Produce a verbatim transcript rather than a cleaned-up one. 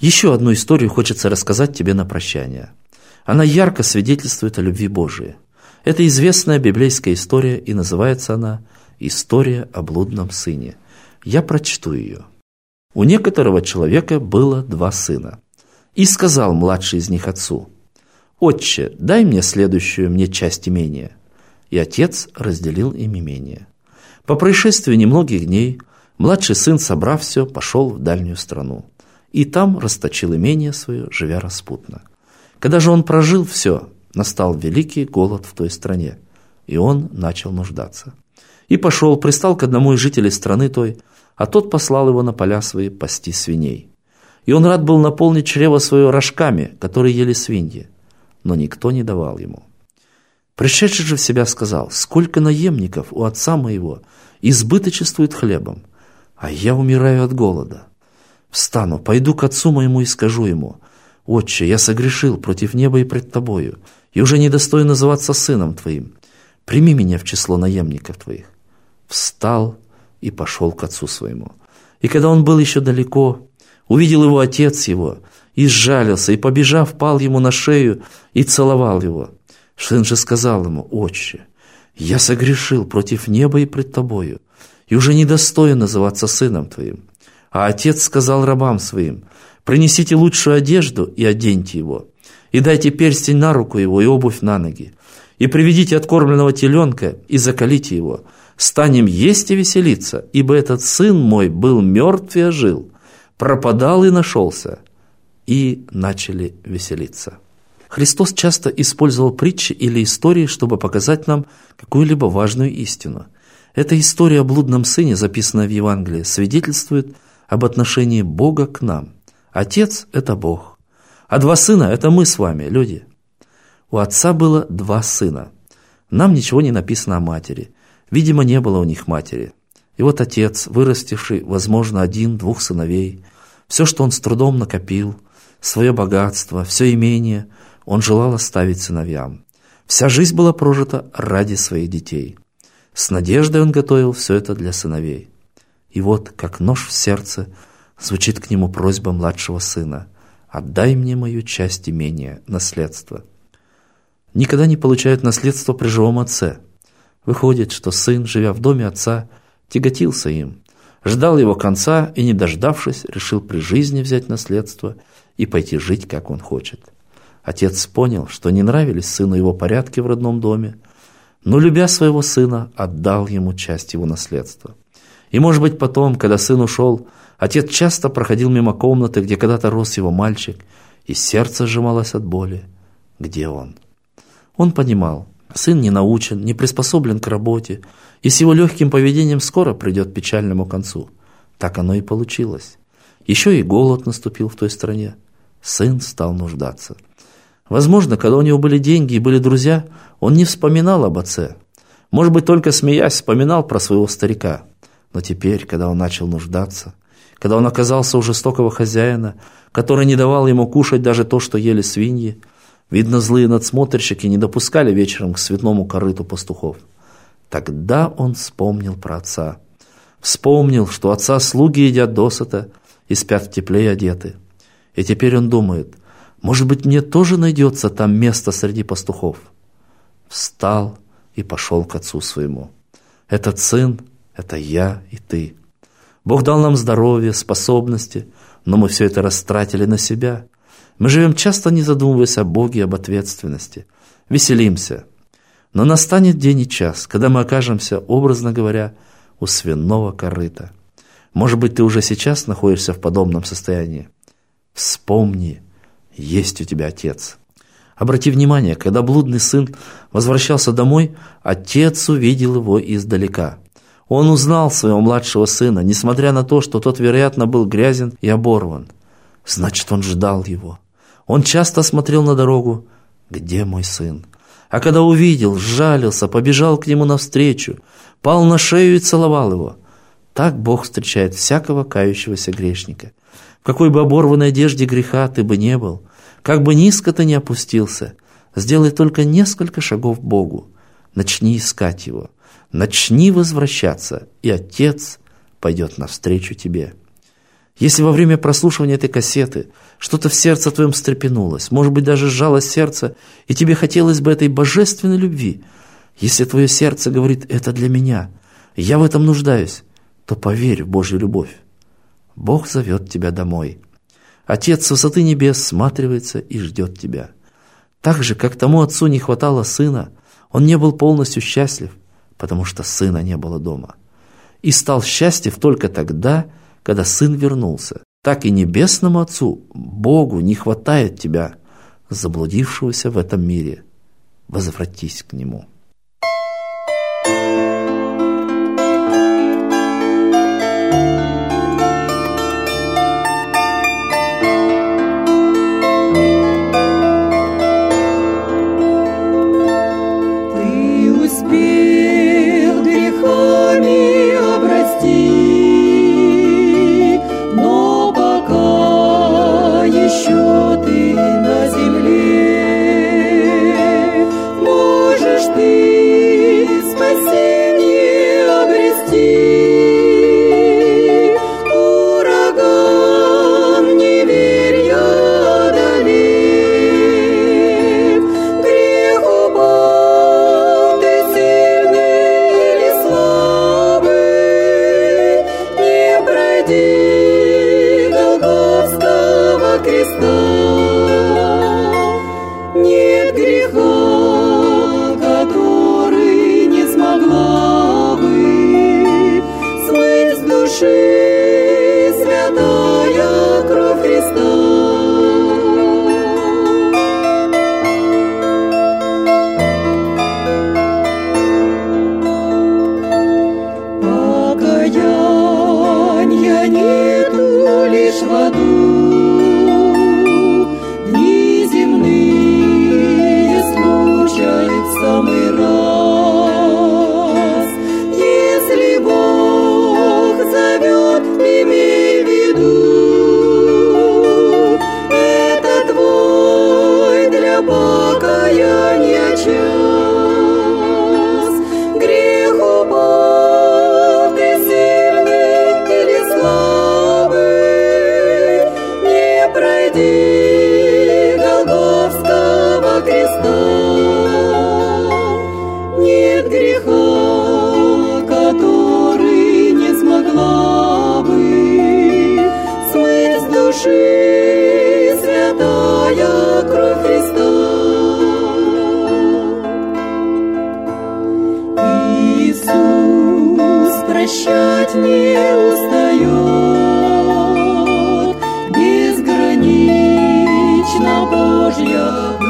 Еще одну историю хочется рассказать тебе на прощание. Она ярко свидетельствует о любви Божией. Это известная библейская история, и называется она «История о блудном сыне». Я прочту ее. «У некоторого человека было два сына. И сказал младший из них отцу: „Отче, дай мне следующую мне часть имения“. И отец разделил им имение. По происшествии немногих дней младший сын, собрав все, пошел в дальнюю страну. И там расточил имение свое, живя распутно. Когда же он прожил все, настал великий голод в той стране, и он начал нуждаться. И пошел, пристал к одному из жителей страны той, а тот послал его на поля свои пасти свиней. И он рад был наполнить чрево свое рожками, которые ели свиньи, но никто не давал ему. Пришедший же в себя сказал: „Сколько наемников у отца моего избыточествует хлебом, а я умираю от голода. Встану, пойду к отцу моему и скажу ему: „Отче, я согрешил против неба и пред тобою, и уже не достоин называться сыном твоим. Прими меня в число наемников твоих“. Встал и пошел к отцу своему. И когда он был еще далеко, увидел его отец его, и сжалился, и, побежав, пал ему на шею и целовал его. Сын же сказал ему: „Отче, я согрешил против неба и пред тобою, и уже не достоин называться сыном твоим“. А отец сказал рабам своим: „Принесите лучшую одежду и оденьте его, и дайте перстень на руку его и обувь на ноги, и приведите откормленного теленка и заколите его. Станем есть и веселиться, ибо этот сын мой был мертв и ожил, пропадал и нашелся“. И начали веселиться». Христос часто использовал притчи или истории, чтобы показать нам какую-либо важную истину. Эта история о блудном сыне, записанная в Евангелии, свидетельствует об отношении Бога к нам. Отец – это Бог, а два сына – это мы с вами, люди. У отца было два сына. Нам ничего не написано о матери. Видимо, не было у них матери. И вот отец, вырастивший, возможно, один-двух сыновей, все, что он с трудом накопил, свое богатство, все имение, он желал оставить сыновьям. Вся жизнь была прожита ради своих детей. С надеждой он готовил все это для сыновей. И вот, как нож в сердце, звучит к нему просьба младшего сына: „Отдай мне мою часть имения, наследство“. Никогда не получают наследство при живом отце. Выходит, что сын, живя в доме отца, тяготился им, ждал его конца и, не дождавшись, решил при жизни взять наследство и пойти жить, как он хочет. Отец понял, что не нравились сыну его порядки в родном доме, но, любя своего сына, отдал ему часть его наследства. И, может быть, потом, когда сын ушел, отец часто проходил мимо комнаты, где когда-то рос его мальчик, и сердце сжималось от боли. Где он? Он понимал, сын не научен, не приспособлен к работе, и с его легким поведением скоро придет к печальному концу. Так оно и получилось. Еще и голод наступил в той стране. Сын стал нуждаться. Возможно, когда у него были деньги и были друзья, он не вспоминал об отце. Может быть, только смеясь, вспоминал про своего старика. Но теперь, когда он начал нуждаться, когда он оказался у жестокого хозяина, который не давал ему кушать даже то, что ели свиньи, видно, злые надсмотрщики не допускали вечером к цветному корыту пастухов. Тогда он вспомнил про отца. Вспомнил, что отца слуги едят досыта и спят в тепле и одеты. И теперь он думает: может быть, мне тоже найдется там место среди пастухов. Встал и пошел к отцу своему. Этот сын – это я и ты. Бог дал нам здоровье, способности, но мы все это растратили на себя. Мы живем часто, не задумываясь о Боге и об ответственности. Веселимся. Но настанет день и час, когда мы окажемся, образно говоря, у свиного корыта. Может быть, ты уже сейчас находишься в подобном состоянии. Вспомни, есть у тебя отец. Обрати внимание, когда блудный сын возвращался домой, отец увидел его издалека. Он узнал своего младшего сына, несмотря на то, что тот, вероятно, был грязен и оборван. Значит, он ждал его. Он часто смотрел на дорогу: «Где мой сын?». А когда увидел, сжалился, побежал к нему навстречу, пал на шею и целовал его. Так Бог встречает всякого кающегося грешника. В какой бы оборванной одежде греха ты бы не был, как бы низко ты ни опустился, сделай только несколько шагов к Богу. Начни искать Его, начни возвращаться, и Отец пойдет навстречу тебе. Если во время прослушивания этой кассеты что-то в сердце твоем встрепенулось, может быть, даже сжалось сердце, и тебе хотелось бы этой божественной любви, если твое сердце говорит «это для меня», «я в этом нуждаюсь», то поверь в Божью любовь. Бог зовет тебя домой. Отец с высоты небес всматривается и ждет тебя. Так же, как тому отцу не хватало сына, он не был полностью счастлив, потому что сына не было дома. И стал счастлив только тогда, когда сын вернулся. Так и небесному Отцу, Богу, не хватает тебя, заблудившегося в этом мире. Возвратись к Нему. Нет греха, который не смогла бы смыть с души святая кровь Христа. Покаяния нету лишь в аду. Самый раз, если Бог зовет, имей в виду, это твой для покаяния час. Грех упал, ты сильный или слабый, не пройди Голгофского креста. Нет греха, который не смогла бы смыть с души святая кровь Христа. Иисус прощать не устает, безгранична Божья